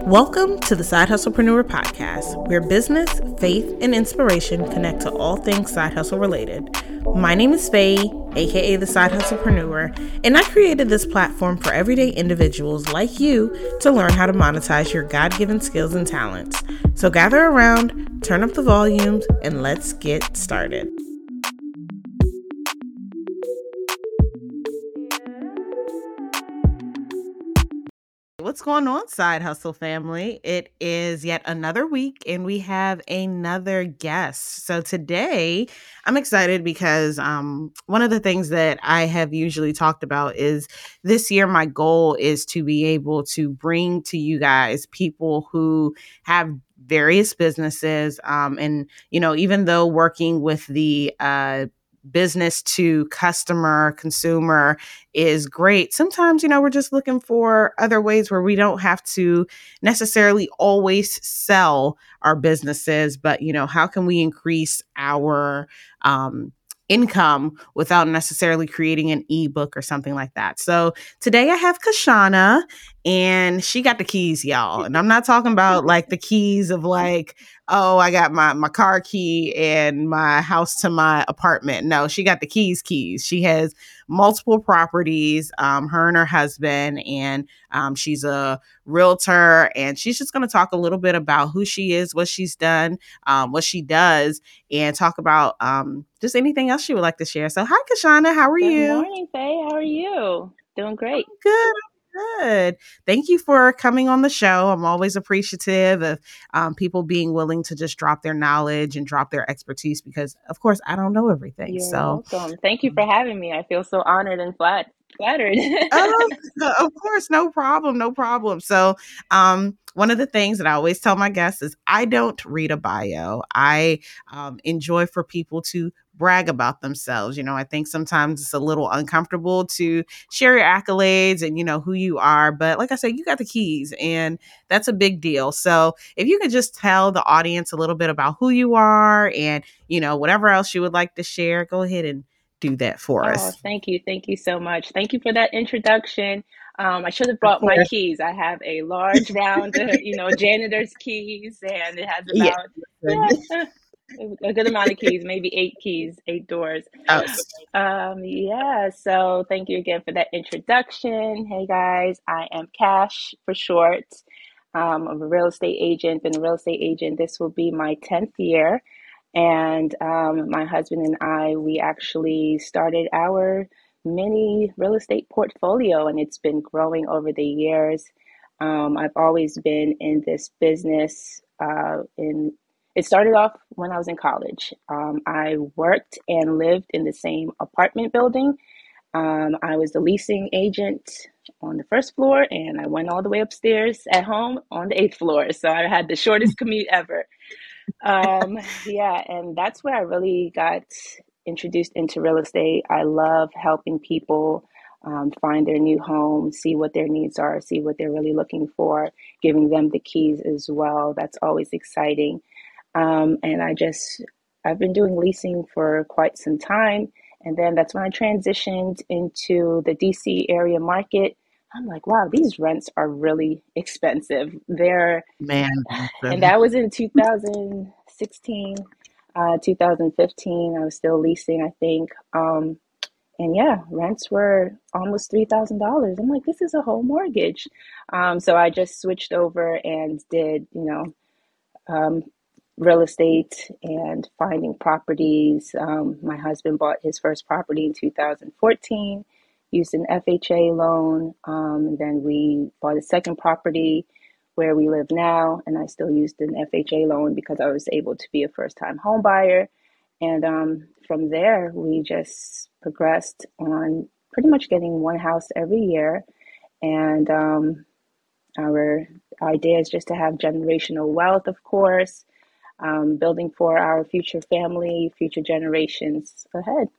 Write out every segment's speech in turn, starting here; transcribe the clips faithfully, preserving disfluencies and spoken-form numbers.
Welcome to the Side Hustlepreneur Podcast, where business, faith, and inspiration connect to all things side hustle related. My name is Faye, aka the Side Hustlepreneur, and I created this platform for everyday individuals like you to learn how to monetize your God-given skills and talents. So gather around, turn up the volumes, and let's get started. What's going on, Side Hustle family? It is yet another week and we have another guest. So today I'm excited because um, one of the things that I have usually talked about is this year my goal is to be able to bring to you guys people who have various businesses. Um, and, you know, even though working with the uh, business to customer, consumer is great. Sometimes, you know, we're just looking for other ways where we don't have to necessarily always sell our businesses, but, you know, how can we increase our um, income without necessarily creating an ebook or something like that? So today I have Kashana, and she got the keys, y'all. And I'm not talking about like the keys of like, oh, I got my, my car key and my house to my apartment. No, she got the keys, keys. She has multiple properties, um, her and her husband, and um, she's a realtor. And she's just going to talk a little bit about who she is, what she's done, um, what she does, and talk about um, just anything else she would like to share. So, hi, Kashana. How are Good you? Good morning, Faye. How are you? Doing great. I'm good. Good. Thank you for coming on the show. I'm always appreciative of um, people being willing to just drop their knowledge and drop their expertise because, of course, I don't know everything. You're So, welcome. Thank you for having me. I feel so honored and flat, flattered. oh, of course, no problem, no problem. So, um, one of the things that I always tell my guests is I don't read a bio. I um, enjoy for people to brag about themselves. You know, I think sometimes it's a little uncomfortable to share your accolades and, you know, who you are. But like I said, you got the keys and that's a big deal. So if you could just tell the audience a little bit about who you are and, you know, whatever else you would like to share, go ahead and do that for Oh, us. thank you. Thank you so much. Thank you for that introduction. Um, I should have Of brought my course. keys. I have a large round, uh, you know, janitor's keys, and it has Yeah. about, yeah, a good amount of keys, maybe eight keys, eight doors. Oh, Um, yeah, so thank you again for that introduction. Hey guys, I am Cash for short. Um, I'm a real estate agent, been a real estate agent. This will be my tenth year. And um, my husband and I, we actually started our mini real estate portfolio, and it's been growing over the years. Um, I've always been in this business. Uh, in it started off when I was in college. Um, I worked and lived in the same apartment building. Um, I was the leasing agent on the first floor, and I went all the way upstairs at home on the eighth floor. So I had the shortest commute ever. Um, yeah, and that's where I really got introduced into real estate. I love helping people um, find their new home, see what their needs are, see what they're really looking for, giving them the keys as well. That's always exciting. Um, and I just, I've been doing leasing for quite some time. And then that's when I transitioned into the D C area market. I'm like, wow, these rents are really expensive. They're man. and that was in two thousand sixteen, uh, two thousand fifteen. I was still leasing, I think. Um, and yeah, rents were almost three thousand dollars. I'm like, this is a whole mortgage. Um, so I just switched over and did, you know, um, real estate and finding properties. Um, my husband bought his first property in two thousand fourteen, used an F H A loan. Um, and then we bought a second property where we live now, and I still used an F H A loan because I was able to be a first-time home buyer. And um, from there, we just progressed on pretty much getting one house every year. And um, our idea is just to have generational wealth, of course, um, building for our future family, future generations ahead.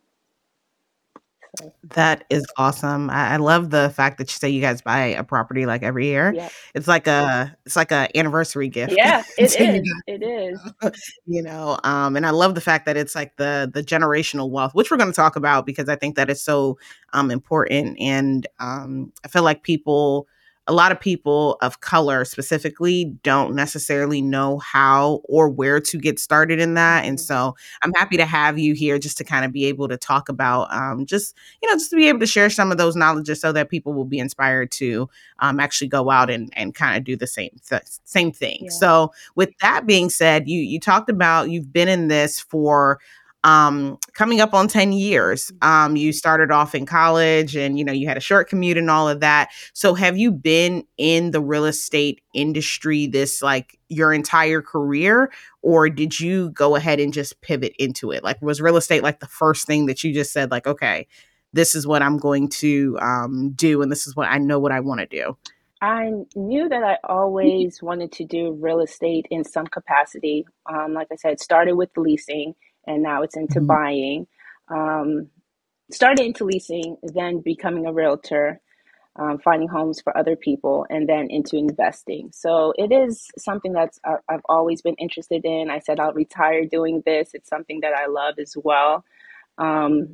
So, That is awesome. I, I love the fact that you say you guys buy a property like every year. yeah, It's like a it's like a anniversary gift yeah, it to you is. It is. guys, you know. Um, and I love the fact that it's like the the generational wealth, which we're going to talk about because I think that is so um important. And um, I feel like people a lot of people of color specifically don't necessarily know how or where to get started in that. And Mhm. so I'm happy to have you here just to kind of be able to talk about um, just, you know, just to be able to share some of those knowledges so that people will be inspired to um, actually go out and, and kind of do the same th- same thing. Yeah. So with that being said, you you talked about you've been in this for um coming up on ten years. Um you started off in college and you know you had a short commute and all of that. So have you been in the real estate industry this like your entire career, or did you go ahead and just pivot into it? Like was real estate like the first thing that you just said like, okay, this is what I'm going to um do and this is what I know what I want to do? I knew that I always wanted to do real estate in some capacity. Um, like I said, started with leasing and now it's into Mhm. buying. Um, Started into leasing, then becoming a realtor, um, finding homes for other people, and then into investing. So it is something that's I- I've always been interested in. I said I'll retire doing this. It's something that I love as well. Um,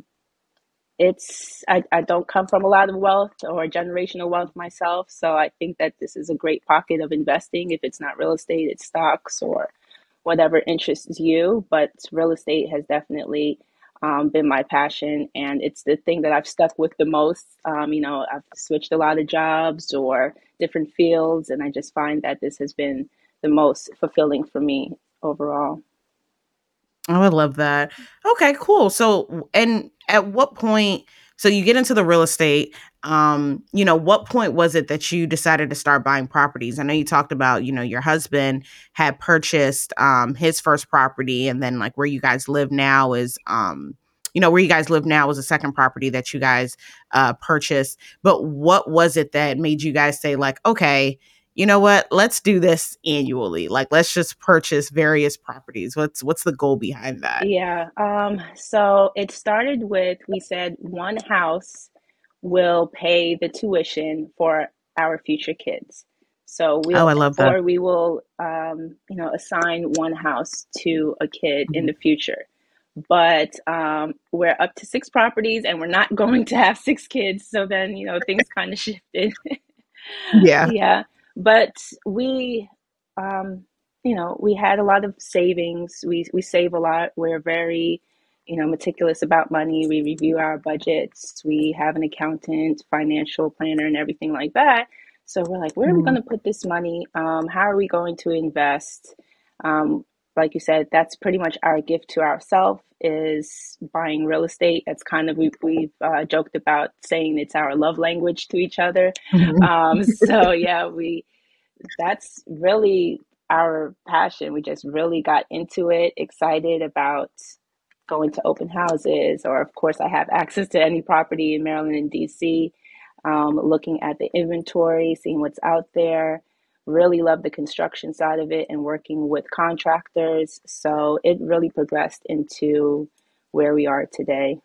it's I, I don't come from a lot of wealth or generational wealth myself, so I think that this is a great pocket of investing. If it's not real estate, it's stocks or whatever interests you. But real estate has definitely um, been my passion, and it's the thing that I've stuck with the most. Um, you know, I've switched a lot of jobs or different fields, and I just find that this has been the most fulfilling for me overall. Oh, I love that. Okay, cool. So, and at what point, so you get into the real estate, um, you know, what point was it that you decided to start buying properties? I know you talked about, you know, your husband had purchased um his first property and then like where you guys live now is um you know, where you guys live now is a second property that you guys uh purchased. But what was it that made you guys say like, okay, you know what? Let's do this annually. Like, let's just purchase various properties. What's what's the goal behind that? Yeah. Um, so it started with we said one house will pay the tuition for our future kids. So Oh, we'll I love that. or we will um, you know, assign one house to a kid in Mhm. the future. But um, we're up to six properties and we're not going to have six kids. So then, you know, things kind of shifted. Yeah. Yeah, but we, um, you know, we had a lot of savings. We we save a lot. We're very, you know, meticulous about money. We review our budgets. We have an accountant, financial planner, and everything like that. So we're like, where are we going Mhm. to put this money? Um, how are we going to invest? Um, like you said, that's pretty much our gift to ourselves is buying real estate. That's kind of we've we've uh, joked about saying it's our love language to each other. Mhm. Um, so yeah, we that's really our passion. We just really got into it, excited about going to open houses, or of course, I have access to any property in Maryland and D C. Um, looking at the inventory, seeing what's out there. Really love the construction side of it and working with contractors. So it really progressed into where we are today.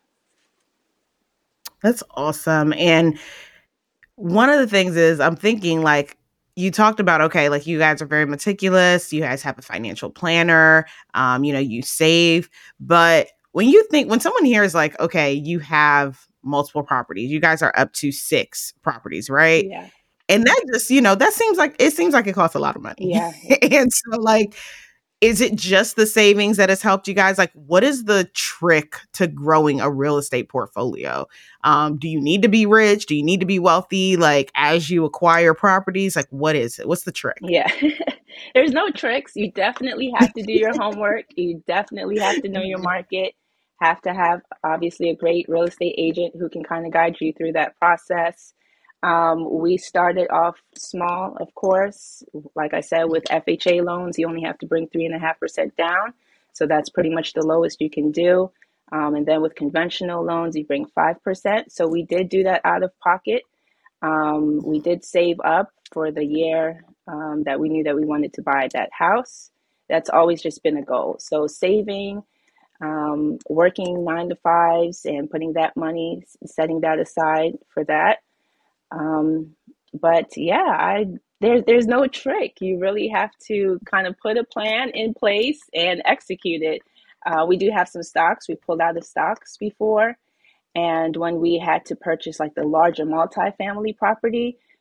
That's awesome. And one of the things is I'm thinking like you talked about, okay, like you guys are very meticulous, you guys have a financial planner, um, you know, you save, but when you think when someone hears like, okay, you have multiple properties, you guys are up to six properties, right? Yeah, And that just, you know, that seems like it seems like it costs a lot of money. yeah. And so like is it just the savings that has helped you guys? Like, what is the trick to growing a real estate portfolio? Um, do you need to be rich? Do you need to be wealthy? Like, as you acquire properties, like, what is it? What's the trick? Yeah. There's no tricks. You definitely have to do your homework. You definitely have to know your market. Have to have obviously a great real estate agent who can kind of guide you through that process. Um, we started off small, of course. Like I said, with F H A loans, you only have to bring three and a half percent down. So that's pretty much the lowest you can do. Um, and then with conventional loans, you bring five percent. So we did do that out of pocket. Um, we did save up for the year um, that we knew that we wanted to buy that house. That's always just been a goal. So saving, um, working nine to fives, and putting that money, setting that aside for that. Um, but yeah, I there's there's no trick. You really have to kind of put a plan in place and execute it. Uh, we do have some stocks. We pulled out of stocks before, and when we had to purchase like the larger multifamily property,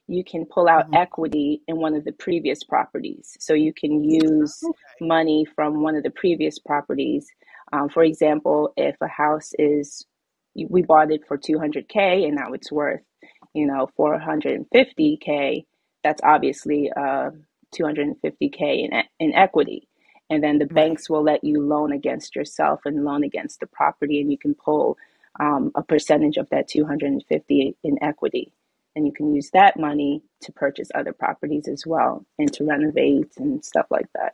you can pull out Mhm. equity in one of the previous properties. So you can use Okay. money from one of the previous properties. Um, for example, if a house is, we bought it for two hundred K and now it's worth, you know, four hundred fifty K, that's obviously uh, two hundred fifty K in, in equity. And then the Right. banks will let you loan against yourself and loan against the property, and you can pull um, a percentage of that two hundred fifty in equity. And you can use that money to purchase other properties as well and to renovate and stuff like that.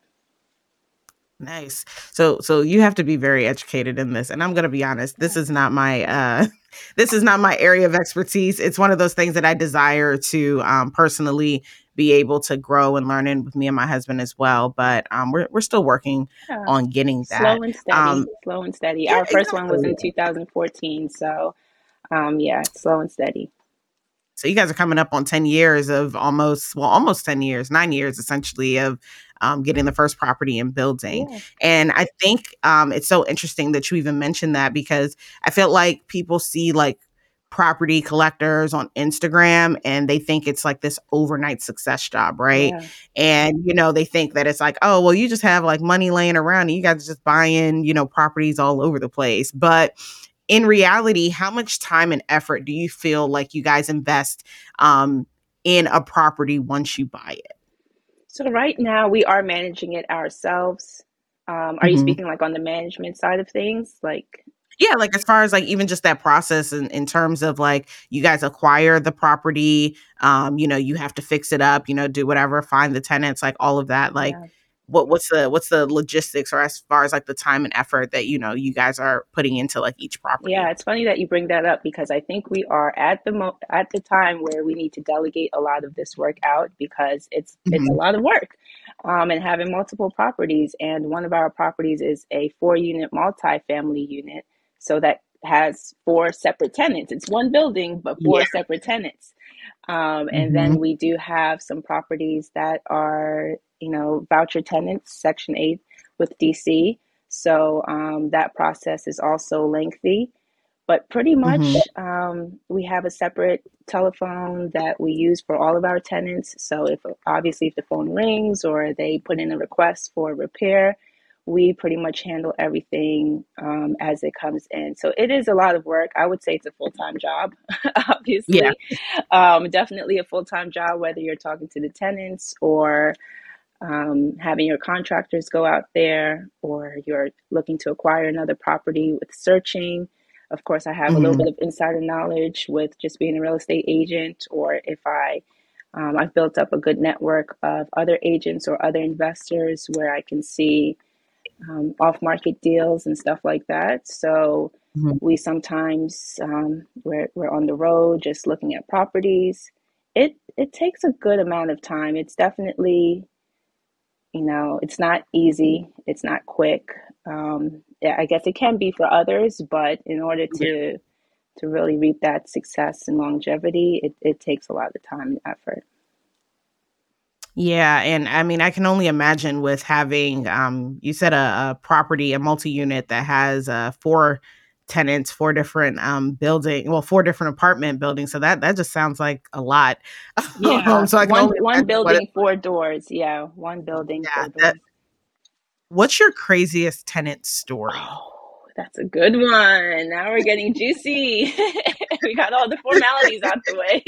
Nice. So so you have to be very educated in this. And I'm gonna be honest, this is not my uh this is not my area of expertise. It's one of those things that I desire to um personally be able to grow and learn in with me and my husband as well. But um we're we're still working Yeah. on getting that. Slow and steady, Um slow and steady. yeah, Our first one was exactly. in two thousand fourteen. So, um, yeah, slow and steady. So you guys are coming up on ten years of almost, well, almost ten years, nine years essentially of um, getting the first property and building. Yeah. And I think um, it's so interesting that you even mentioned that because I feel like people see like property collectors on Instagram and they think it's like this overnight success job, right? Yeah. And, you know, they think that it's like, oh, well, you just have like money laying around and you guys are just buying, you know, properties all over the place. But in reality, how much time and effort do you feel like you guys invest um, in a property once you buy it? So right now we are managing it ourselves. Um, are you Mhm. speaking like on the management side of things? Like, Yeah, like as far as like even just that process in, in terms of like you guys acquire the property, um, you know, you have to fix it up, you know, do whatever, find the tenants, like all of that. Like yeah. what what's the what's the logistics or as far as like the time and effort that, you know, you guys are putting into like each Yeah, property? it's funny that you bring that up because I think we are at the mo at the time where we need to delegate a lot of this work out because it's it's a Mhm. lot of work, um, and having multiple properties. And one of our properties is a four unit multi-family unit, so that has four separate tenants. It's one building, but Yeah. four separate tenants. Um, and then Mhm. we do have some properties that are, you know, voucher tenants, Section eight with D C. So um, that process is also lengthy. But pretty Mhm. much, um, we have a separate telephone that we use for all of our tenants. So if obviously if the phone rings or they put in a request for repair, we pretty much handle everything um, as it comes in. So it is a lot of work. I would say it's a full time job, Yeah. obviously. Um, definitely a full time job, whether you're talking to the tenants or um, having your contractors go out there or you're looking to acquire another property with searching. Of course, I have a little Mhm. bit of insider knowledge with just being a real estate agent, or if I um, I've built up a good network of other agents or other investors where I can see um, off market deals and stuff like that. So Mhm. we sometimes um, we're, we're on the road just looking at properties. It it takes a good amount of time. It's definitely, you know, it's not easy, it's not quick. Um, yeah, I guess it can be for others, but in order to to really reap that success and longevity, it, it takes a lot of time and effort. Yeah, and I mean, I can only imagine with having, um, you said a, a property, a multi-unit that has uh, four tenants, four different um, building, well, four different apartment buildings. So that that just sounds like a lot. um, Yeah, so I can one only one imagine what. It, building, four doors. Yeah, one building, yeah. four That, doors. what's your craziest tenant story? Oh, that's a good one. Now we're getting juicy. We got all the formalities out the way.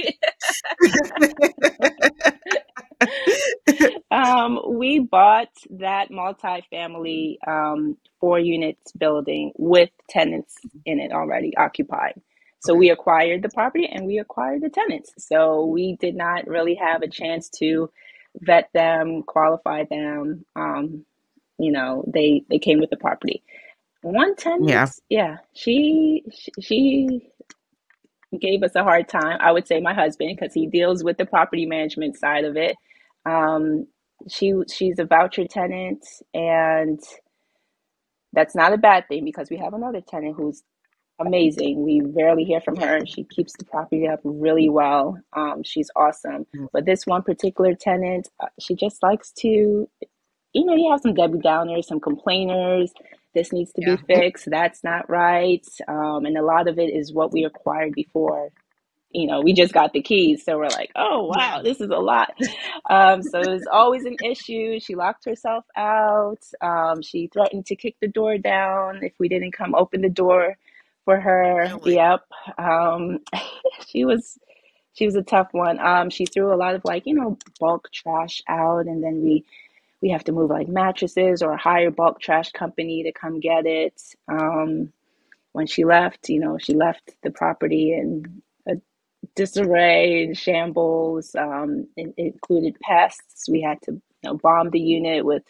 Um, we bought that multifamily um, four units building with tenants in it already occupied. So Okay. we acquired the property and we acquired the tenants. So we did not really have a chance to vet them, qualify them. Um, you know, they they came with the property. One tenant, Yeah. yeah, she she gave us a hard time. I would say my husband, because he deals with the property management side of it. Um, she she's a voucher tenant, and that's not a bad thing because we have another tenant who's amazing. We rarely hear from Yeah. her. She keeps the property up really well. Um, she's awesome. Mm. But this one particular tenant, uh, she just likes to, you know, you have some Debbie Downers, some complainers. This needs to be Yeah. fixed. That's not right. Um, and a lot of it is what we acquired before. you know, we just got the keys. So we're like, oh, Yeah. wow, this is a lot. Um, so it was always an issue. She locked herself out. Um, she threatened to kick the door down if we didn't come open the door for her. Really? Yep. Um, she was she was a tough one. Um, she threw a lot of like, you know, bulk trash out, and then we we have to move like mattresses or hire bulk trash company to come get it. Um, when she left, you know, she left the property in a disarray and shambles. Um, it, it included pests. We had to, you know, bomb the unit with,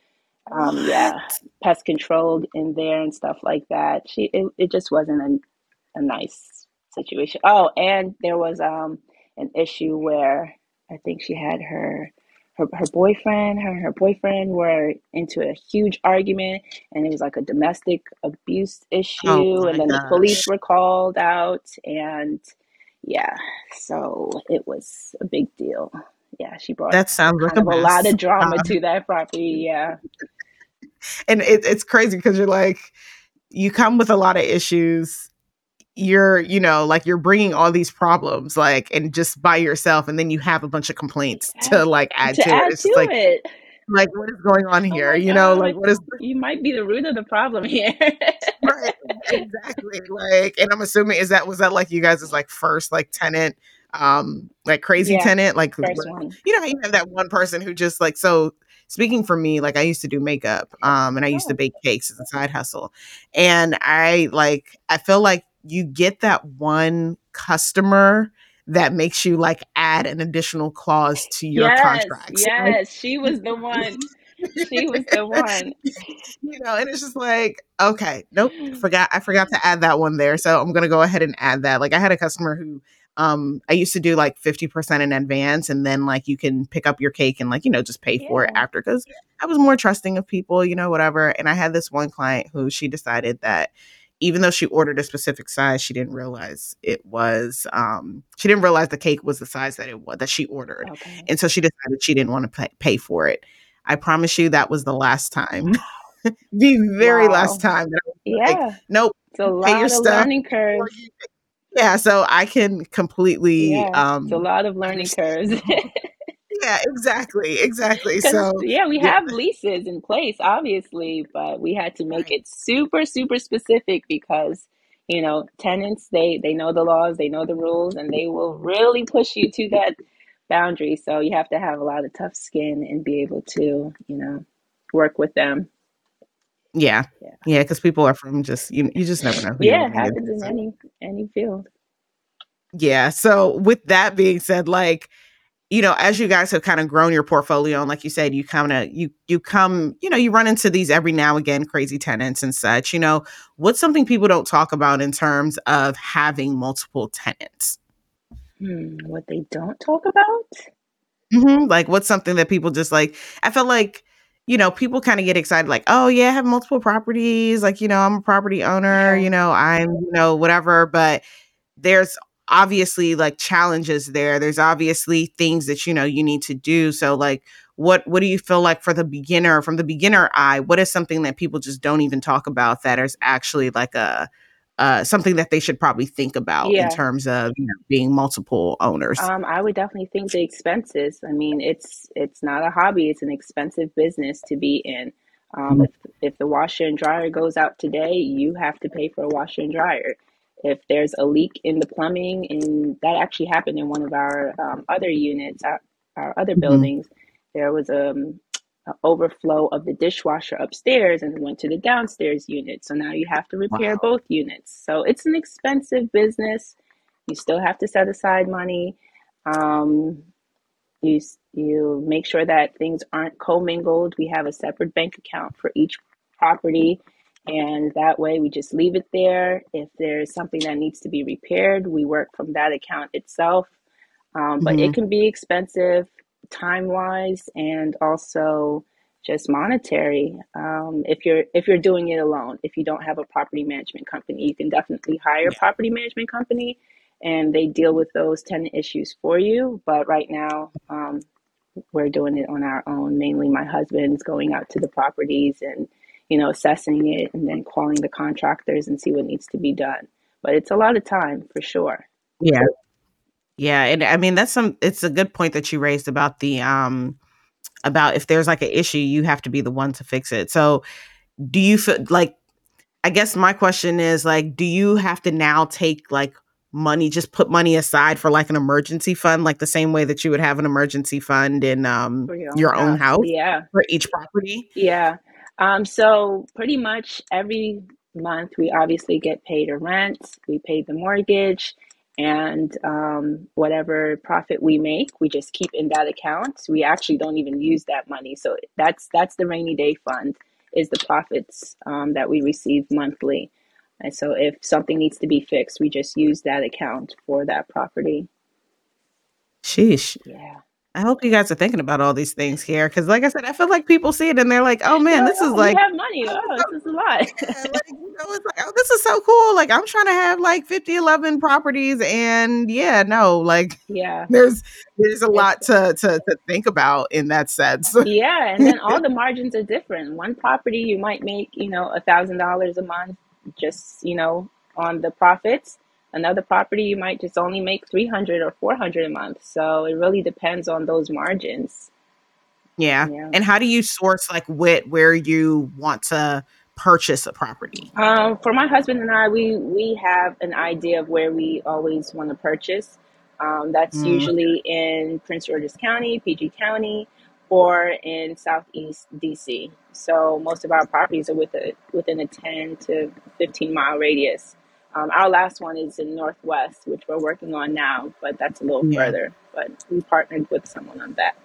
um, yeah, What? pest control in there and stuff like that. She, it, it just wasn't a, a nice situation. Oh, and there was um an issue where I think she had her her, her boyfriend, her and her boyfriend were into a huge argument, and it was like a domestic abuse Oh issue, and my then the police gosh. were called out, and yeah, so it was a big deal. Yeah, she brought That sounds like kind a of a lot mess. of drama Um, to that property. Yeah. and it, it's crazy because you're like, you come with a lot of issues. You're, you know, like you're bringing all these problems, like, and just by yourself, and then you have a bunch of complaints Yeah, to like add to to it. add It's to just like, it. like what is going on I'm here? like, You know, like uh, what is you might be the root of the problem here. right? Exactly. Like, and I'm assuming is that was that like you guys' like first like tenant, um, like crazy Yeah, tenant, like first what- one. you know, how you have that one person who just like so. Speaking for me, like I used to do makeup, um, and I used to Oh, bake cakes as a side hustle, and I like I feel like you get that one customer that makes you like add an additional clause to your yes, contracts. Like, yes. She was the one. She was the one. you know, and it's just like, okay, nope, forgot, I forgot to add that one there. So I'm gonna go ahead and add that. Like I had a customer who um I used to do like fifty percent in advance and then like you can pick up your cake and like, you know, just pay for it Yeah. after because I was more trusting of people, you know, whatever. And I had this one client who she decided that even though she ordered a specific size, she didn't realize it was um she didn't realize the cake was the size that it was that she ordered. Okay. And so she decided she didn't want to pay, pay for it. I promise you that was the last time the very last Wow. time that I was like, Yeah. nope, It's a pay your lot of stuff learning before curves. you yeah, so I can completely, Yeah. It's a um, lot of learning understand curves. the whole yeah, exactly, exactly, Because, so, yeah, we yeah, have leases in place, obviously, but we had to make right, it super, super specific because, you know, tenants, they they know the laws, they know the rules, and they will really push you to that boundary. So you have to have a lot of tough skin and be able to, you know, work with them. yeah, Yeah. yeah, because people are from just you you just never know who you're Yeah, it running into, happens in so any any field. yeah, so with that being said, like, you know, as you guys have kind of grown your portfolio, and like you said, you kind of you you come, you know, you run into these every now and again crazy tenants and such. You know, what's something people don't talk about in terms of having multiple tenants? Hmm, what they don't talk about? Mhm, like, what's something that people just like I feel like, you know, people kinda get excited, like, "Oh, yeah, I have multiple properties, like, you know, I'm a property owner, Yeah. you know, I'm, you know, whatever," but there's obviously, like, challenges there, there's obviously things that, you know, you need to do, so, like, what what do you feel like for the beginner from the beginner eye, what is something that people just don't even talk about that is actually, like, a uh, something that they should probably think about in Yeah. terms of, you know, being multiple owners? Um, I would definitely think the expenses. I mean, it's it's not a hobby; it's an expensive business to be in. Um, if if the washer and dryer goes out today, you have to pay for a washer and dryer. If there's a leak in the plumbing, and that actually happened in one of our um, other units, our, our other Mhm. buildings, there was um, an overflow of the dishwasher upstairs, and it went to the downstairs unit. So now you have to repair Wow. both units. So it's an expensive business. You still have to set aside money. um, you you make sure that things aren't commingled. We have a separate bank account for each property, and that way we just leave it there. If there's something that needs to be repaired, we work from that account itself. Um, but it Mhm. can be expensive time wise and also just monetary. Um, if you're if you're doing it alone, if you don't have a property management company, you can definitely hire a Yeah. property management company, and they deal with those tenant issues for you. But right now, um, we're doing it on our own. Mainly, my husband's going out to the properties and, you know, assessing it, and then calling the contractors and see what needs to be done. But it's a lot of time for sure. Yeah. Yeah, and I mean that's some it's a good point that you raised about the um about if there's like an issue, you have to be the one to fix it. So, do you feel like I guess my question is like, do you have to now take like money, just put money aside for like an emergency fund, like the same way that you would have an emergency fund in um For your own your own house. house Yeah. for each property? Yeah. Um, so pretty much every month we obviously get paid a rent, we pay the mortgage, and um, whatever profit we make, we just keep in that account. We actually don't even use that money. So that's that's the rainy day fund is the profits um, that we receive monthly. And so if something needs to be fixed, we just use that account for that property. Sheesh. Yeah. I hope you guys are thinking about all these things here, because like I said, I feel like people see it and they're like, "Oh They're man, like, this is oh, you like, have money. oh, Oh, this this is a lot. yeah, like, you know, it's like, oh, this is so cool. Like, I'm trying to have like fifty, eleven properties. And yeah, no, like, Yeah. there's there's a It's lot to to, to think about in that sense. Yeah, and then all the margins are different. One property you might make, you know, a thousand dollars a month, just you know, on the profits. Another property you might just only make three hundred or four hundred a month. So it really depends on those margins. Yeah. Yeah. And how do you source like wit where you want to purchase a property? Um, for my husband and I, we we have an idea of where we always want to purchase. Um, that's Mm, usually in Prince George's County, P G County, or in Southeast D C. So most of our properties are with a, within a ten to fifteen mile radius. Um, our last one is in Northwest, which we're working on now, but that's a little yeah. further. But we partnered with someone on that.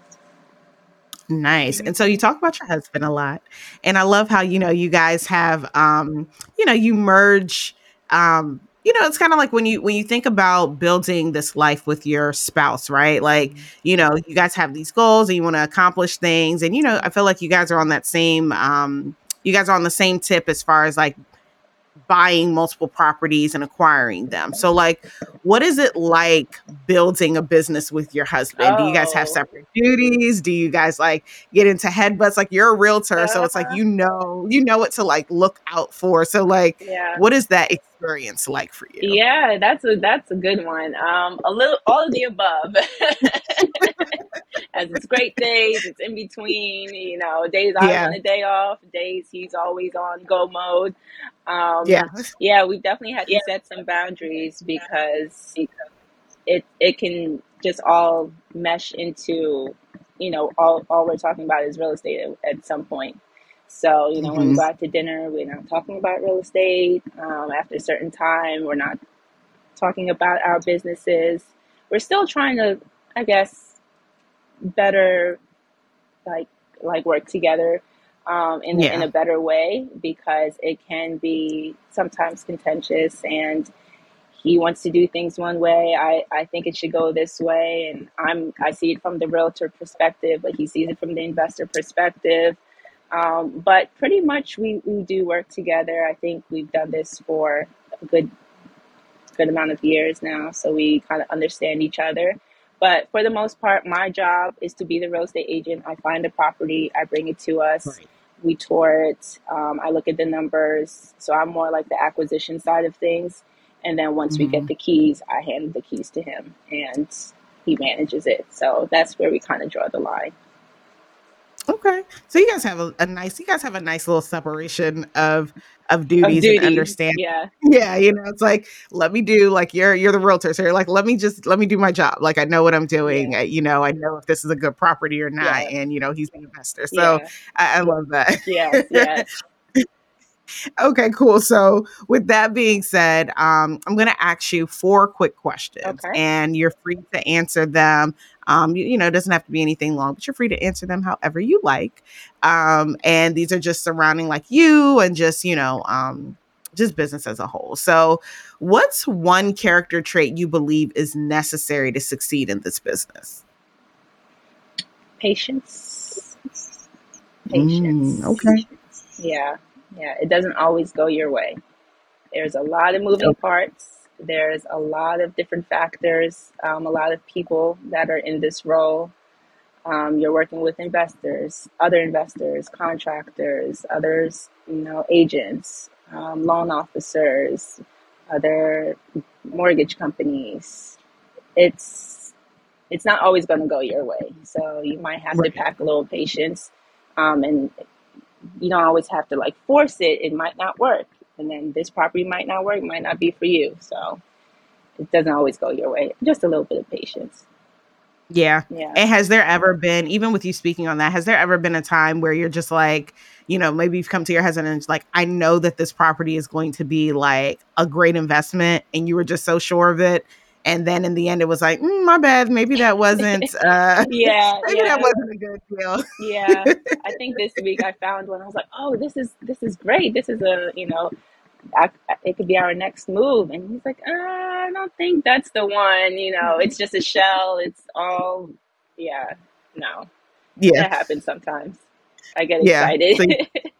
Nice. And so you talk about your husband a lot. And I love how, you know, you guys have um, you know, you merge um, you know, it's kind of like when you when you think about building this life with your spouse, right? Like, you know, you guys have these goals and you want to accomplish things. And, you know, I feel like you guys are on that same um, you guys are on the same tip as far as like buying multiple properties and acquiring them. So like what is it like building a business with your husband? Do you guys have Oh, separate duties? Do you guys like get into headbutts? Like you're a realtor, so it's like uh, you know, you know what to like look out for. So like yeah. what is that experience like for you? Yeah, that's a that's a good one. Um, a little all of the above. As it's great days, it's in between. You know, days I Yeah. want a day off, days he's always on go mode. Yeah. Um, yeah, we definitely had to set some boundaries because it it can just all mesh into, you know, all all we're talking about is real estate at, at some point. So, you know, when we Mhm. go out to dinner, we're not talking about real estate. Um, after a certain time, we're not talking about our businesses. We're still trying to, I guess, better like like work together um, in a, in Yeah. a better way because it can be sometimes contentious and he wants to do things one way. I, I think it should go this way, and I'm I see it from the realtor perspective, but he sees it from the investor perspective. Um, but pretty much we, we do work together. I think we've done this for a good good amount of years now, so we kind of understand each other. But for the most part, my job is to be the real estate agent. I find a property, I bring it to us, Right. we tour it, um, I look at the numbers. So I'm more like the acquisition side of things. And then once we get Mhm. the keys, I hand the keys to him and he manages it. So that's where we kind of draw the line Okay. So you guys have a, a nice you guys have a nice little separation of of of duties and duties. understanding. Yeah, Yeah, you know, it's like, let me do like you're you're the realtor, so you're like, let me just let me do my job. Like I know what I'm doing. yeah, I, you know, I know if this is a good property or not. yeah, And you know, he's the investor. So yeah, I, I love yes, that. yes. Okay, cool. So with that being said, um, I'm going to ask you four quick questions, Okay. and you're free to answer them. Um, you, you know, it doesn't have to be anything long, but you're free to answer them however you like. Um, and these are just surrounding like you and just you know, um, just business as a whole. So, what's one character trait you believe is necessary to succeed in this business? Patience, Mm, patience. okay. Yeah, yeah. It doesn't always go your way. There's a lot of moving Okay. parts. There's a lot of different factors, um, a lot of people that are in this role. Um, you're working with investors, other investors, contractors, others, you know, agents, um, loan officers, other mortgage companies. it's it's not always going to go your way. So you might have to Right. pack a little patience, um, and you don't always have to like force it. It might not work, and then this property might not work, might not be for you. So it doesn't always go your way. Just a little bit of patience. Yeah. Yeah. And has there ever been, even with you speaking on that, has there ever been a time where you're just like, you know, maybe you've come to your husband and it's like, I know that this property is going to be like a great investment, and you were just so sure of it. And then in the end, it was like, mm, my bad. Maybe that wasn't, uh, Yeah, maybe that yeah, wasn't a good yeah. deal. I think this week I found one. I was like, oh, this is this is great. This is a, you know, I, it could be our next move. And he's like, uh, I don't think that's the one. You know, it's just a shell. It's all, yeah, no, Yeah. that happens sometimes. I get Yeah. excited. So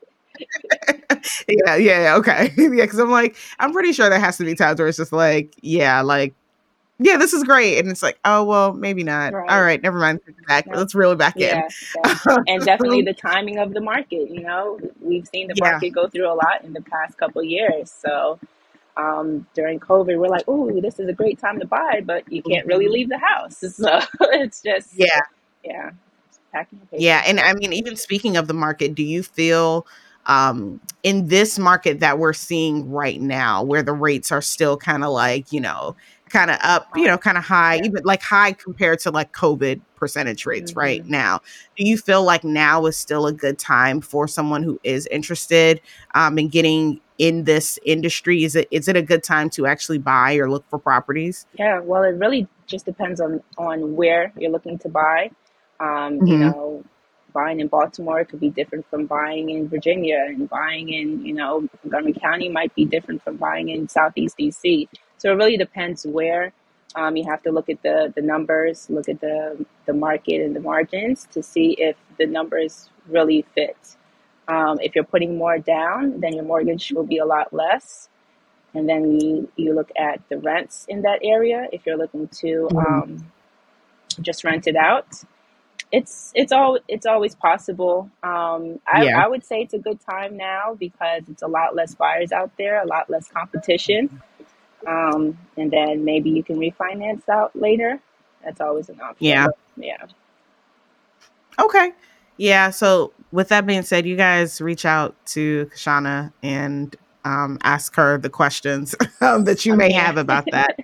yeah, yeah, yeah, okay. Yeah, because I'm like, I'm pretty sure there has to be times where it's just like, yeah, like, yeah, this is great. And it's like, oh, well, maybe not. All Right. right, never mind. Back. No. Let's reel it back in. Yeah, yeah. And definitely the timing of the market, you know, we've seen the Yeah. market go through a lot in the past couple of years. So um, during COVID, we're like, oh, this is a great time to buy, but you can't really Mhm. leave the house. So it's just, Yeah. yeah, just packing your Yeah, patience. and I mean, even speaking of the market, do you feel um, in this market that we're seeing right now, where the rates are still kind of like, you know, kind of up, you know, High. kind of high, Yeah. even like high compared to like COVID percentage rates right Hmm. now? Do you feel like now is still a good time for someone who is interested um, in getting in this industry? Is it is it a good time to actually buy or look for properties? Yeah, well, it really just depends on on where you're looking to buy. Um, you Hmm. know, buying in Baltimore could be different from buying in Virginia, and buying in, you know, Montgomery County might be different from buying in Southeast D C. So it really depends where. Um, you have to look at the the numbers, look at the the market and the margins to see if the numbers really fit. Um, if you're putting more down, then your mortgage will be a lot less, and then you, you look at the rents in that area. If you're looking to um, just rent it out, it's it's all it's always possible. Um, I, Yeah. I would say it's a good time now because it's a lot less buyers out there, a lot less competition, um, and then maybe you can refinance out later. That's always an Yeah. option. Yeah. Okay. Yeah. So with that being said, you guys reach out to Kashana and um, ask her the questions um, that you I'm may here. have about that.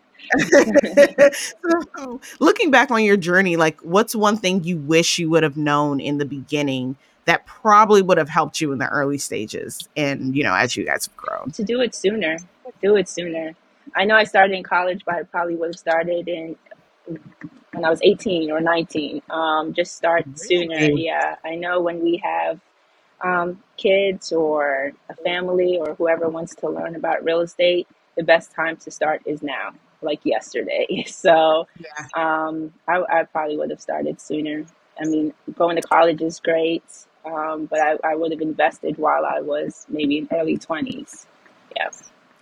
So, looking back on your journey, like what's one thing you wish you would have known in the beginning that probably would have helped you in the early stages and, you know, as you guys have grown? To do it sooner. Do it sooner. I know I started in college, but I probably would have started in when I was eighteen or nineteen. Um, just start sooner. Really? Yeah, I know when we have um, kids or a family or whoever wants to learn about real estate, the best time to start is now, like yesterday. So Yeah. um, I, I probably would have started sooner. I mean, going to college is great, um, but I, I would have invested while I was maybe in early twenties. Yeah.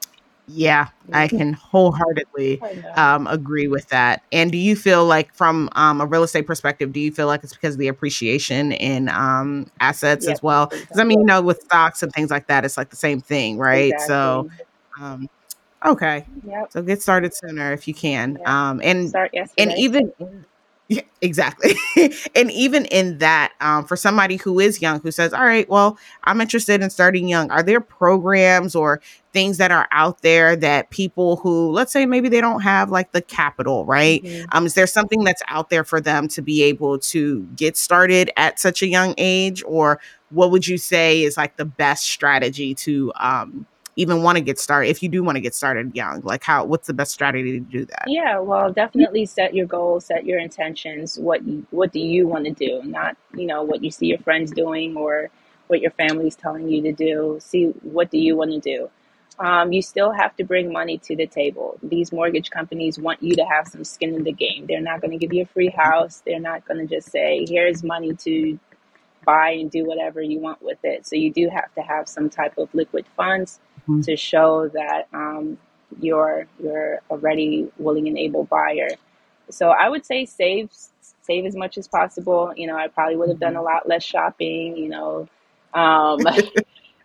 Yeah, I can wholeheartedly I know. um, agree with that. And do you feel like, from um, a real estate perspective, do you feel like it's because of the appreciation in um, assets as Yep. well? Because I mean, Exactly. you know, with stocks and things like that, it's like the same thing, right? So, Exactly. um, okay, Yep. so get started sooner if you can, Yep. um, and Start and yesterday. even yeah, exactly. And even in that, um, for somebody who is young, who says, all right, well, I'm interested in starting young, are there programs or things that are out there that people who, let's say, maybe they don't have like the capital, right? Hmm. Um, is there something that's out there for them to be able to get started at such a young age? Or what would you say is like the best strategy to um, even want to get started? If you do want to get started young, like how, what's the best strategy to do that? Yeah, well, definitely set your goals, set your intentions. What you, what do you want to do? Not, you know, what you see your friends doing or what your family's telling you to do. See, what do you want to do? Um, you still have to bring money to the table. These mortgage companies want you to have some skin in the game. They're not going to give you a free house. They're not going to just say, here's money to buy and do whatever you want with it. So you do have to have some type of liquid funds Mhm. to show that um, you're you're a ready, willing, and able buyer. So I would say save save as much as possible. You know, I probably would have done a Mhm. lot less shopping. You know, um,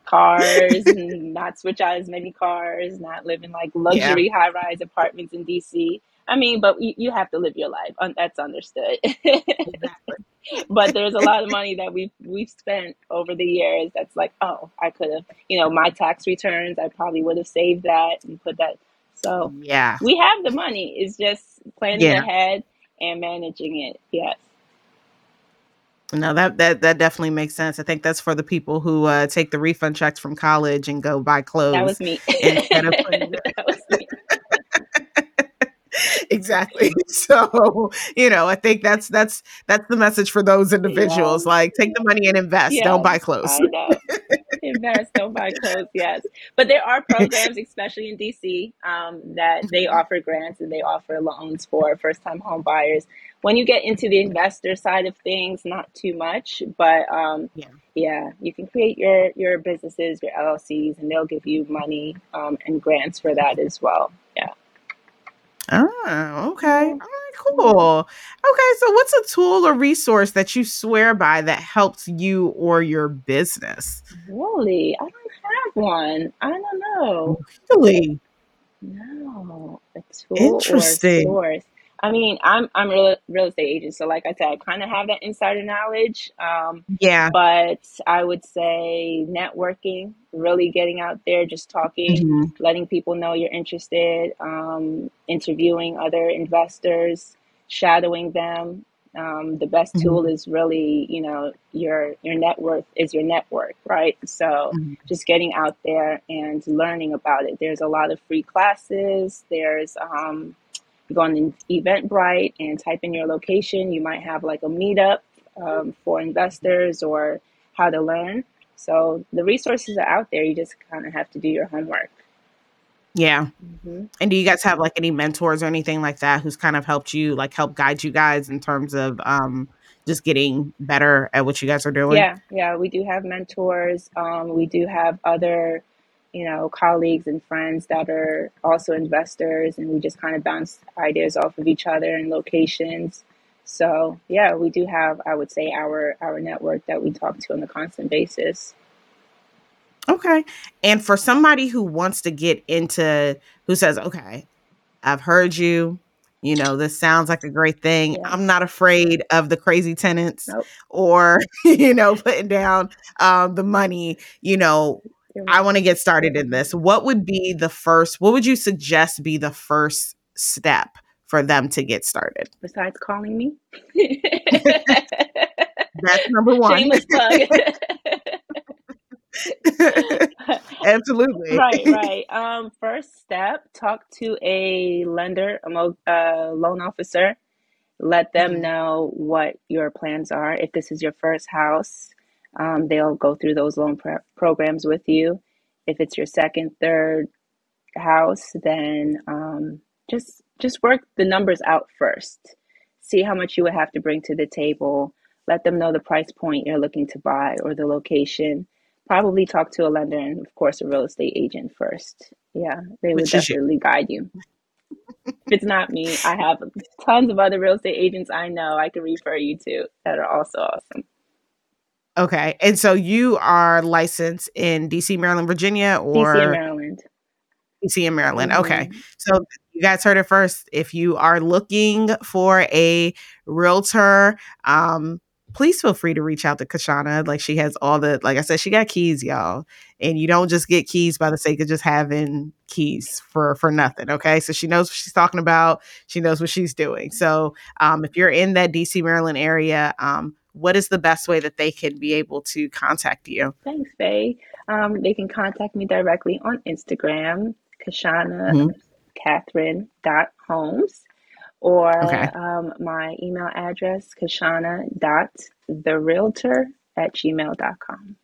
cars, not switch out as many cars, not live in like Yeah, luxury high rise apartments in D C. I mean, but you, you have to live your life. Un- That's understood. exactly. But there's a lot of money that we've we've spent over the years that's like, oh, I could have, you know, my tax returns, I probably would have saved that and put that. So Yeah. we have the money. It's just planning Yeah. ahead and managing it. Yes. No, that that that definitely makes sense. I think that's for the people who uh, take the refund checks from college and go buy That was clothes me. instead of putting it. That was me. Exactly. So, you know, I think that's that's that's the message for those Yeah. individuals. Like, take the money and invest. Don't Yes, buy clothes. I know. Invest, don't buy clothes. Yes, but there are programs, especially in D C, um, that they Mhm. offer grants and they offer loans for first-time home buyers. When you get into the investor side of things, not too much, but um, Yeah. yeah, you can create your your businesses, your L L Cs, and they'll give you money um, and grants for that as well. Yeah. Oh, okay. Yeah. All right, cool. Okay, so what's a tool or resource that you swear by that helps you or your business? Really, I don't have one. I don't know. Really No, a tool or a interesting. source. I mean, I'm I'm a real real estate agent, so like I said, I kind of have that insider knowledge. Um, Yeah. but I would say networking, really getting out there, just talking, Mhm. letting people know you're interested, um, interviewing other investors, shadowing them. Um, the best tool Mhm. is really, you know, your your net worth is your network, right? So Mhm. just getting out there and learning about it. There's a lot of free classes. There's um, you go on Eventbrite and type in your location. You might have like a meetup um, for investors or how to learn. So the resources are out there. You just kind of have to do your homework. Yeah. Hmm. And do you guys have, like, any mentors or anything like that who's kind of helped you, like, help guide you guys in terms of, um, just getting better at what you guys are doing? Yeah, yeah, we do have mentors. Um, we do have other, you know, colleagues and friends that are also investors, and we just kind of bounce ideas off of each other and locations. So yeah, we do have, I would say, our our network that we talk to on a constant basis. Okay. And for somebody who wants to get into who says, "Okay, I've heard you. You know, this sounds like a great thing. Yeah, I'm not afraid of the crazy tenants nope, or, you know, putting down um, the money. You know, you're I right. want to get started in this." What would be the first, what would you suggest be the first step for them to get started? Besides calling me, That's number one. shameless plug. Absolutely. Right, right. Um, first step, talk to a lender, a mo- uh, loan officer. Let them Mhm, know what your plans are. If this is your first house, um, they'll go through those loan pro- programs with you. If it's your second, third house, then um, just just work the numbers out first. See how much you would have to bring to the table. Let them know the price point you're looking to buy or the location. Probably talk to a lender and, of course, a real estate agent first. Yeah, they would which is you. definitely guide you. If it's not me, I have tons of other real estate agents I know I can refer you to that are also awesome. Okay. And so you are licensed in D C, Maryland, Virginia, D C and or Maryland. D C and Maryland. Okay. Hmm. So you guys heard it first. If you are looking for a realtor, um, please feel free to reach out to Kashana. Like, she has all the, like I said, she got keys, y'all. And you don't just get keys by the sake of just having keys for for nothing. Okay. So she knows what she's talking about. She knows what she's doing. So um, if you're in that D C, Maryland area, um, what is the best way that they can be able to contact you? Thanks, Faye. Um, they can contact me directly on Instagram, Kashana Mhm. Catherine dot Holmes, or Okay. um, my email address, Kashana dot the realtor at gmail dot com.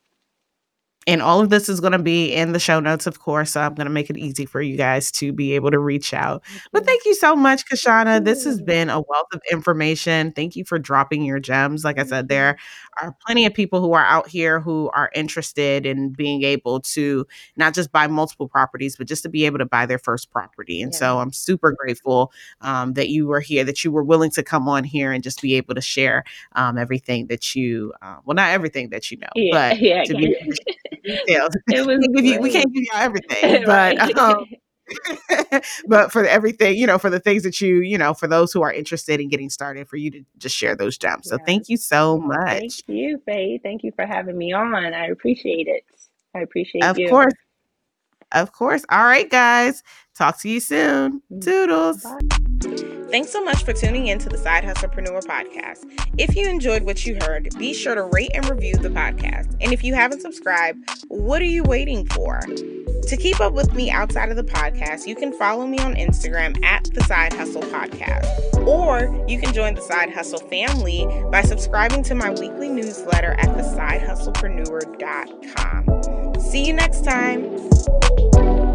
And all of this is going to be in the show notes, of course. So I'm going to make it easy for you guys to be able to reach out. Thank But you. thank you so much, Thank Kashana. This has you. been a wealth of information. Thank you for dropping your gems. Like I Thank said, you. there are plenty of people who are out here who are interested in being able to not just buy multiple properties, but just to be able to buy their first property. And Yeah. so I'm super grateful um, that you were here, that you were willing to come on here and just be able to share um, everything that you, uh, well, not everything that you know, Yeah. but Yeah. to be Again. able to details. It was We can't give you, we can't great. give you everything, but um, Right. but for everything, you know, for the things that you, you know, for those who are interested in getting started, for you to just share those gems. So Yes. thank you so Thank much. you, Faye. Thank you for having me on. I appreciate it. I appreciate Of you. course. Of course. All right, guys. Talk to you soon. Toodles. Bye. Thanks so much for tuning in to the Side Hustlepreneur podcast. If you enjoyed what you heard, be sure to rate and review the podcast. And if you haven't subscribed, what are you waiting for? To keep up with me outside of the podcast, you can follow me on Instagram at the Side Hustle Podcast. Or you can join the Side Hustle family by subscribing to my weekly newsletter at the side hustlepreneur dot com. See you next time.